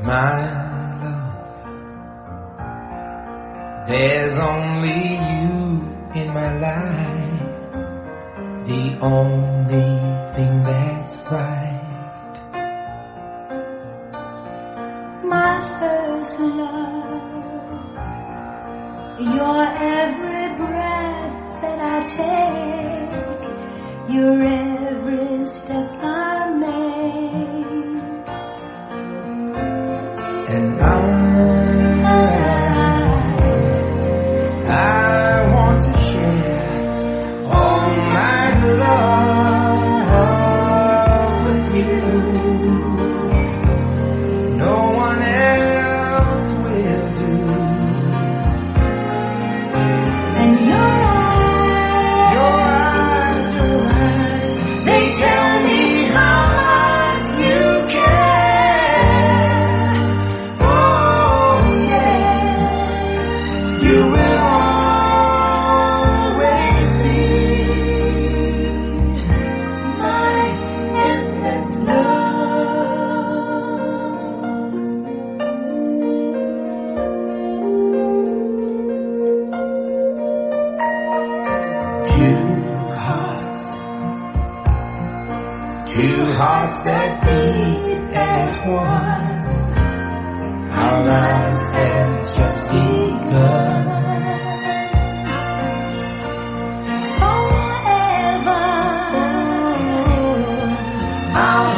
my love. There's only you in my life, the only thing that's right. My first love, your every breath that I take, your every step I make. And I want to share all my love with you. No one else will do. And your eyes, they tell me how much you care. Oh yes, you will always be my endless Two hearts that beat as one. Our lives have just begun. forever. Our